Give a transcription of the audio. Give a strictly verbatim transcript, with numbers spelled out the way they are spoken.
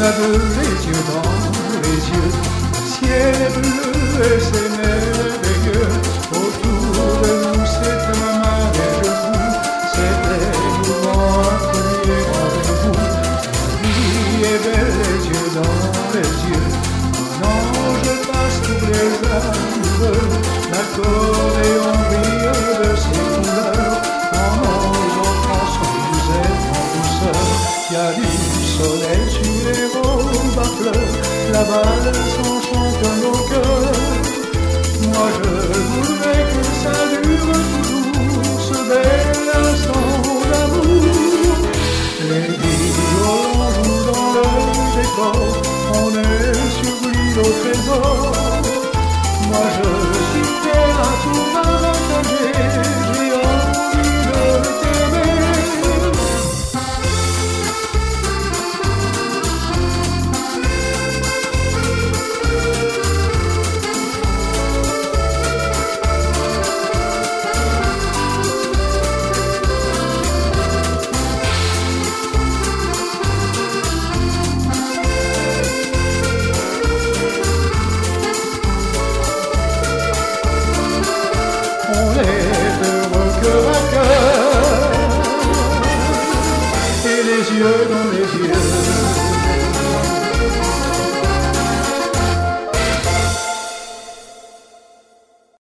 deux, les yeux dans les yeux. Le ciel est bleu et c'est merveilleux. Autour de nous c'est un mariage-vous. C'était émouvant un premier rendez-vous. La vie est belle, les yeux dans les yeux. Un ange passe tous les amoureux. L'accordéon brille de ses couleurs. Dans nos enfants sont nous êtes en douceur. Il y a du soleil sur les robes à fleurs. La valse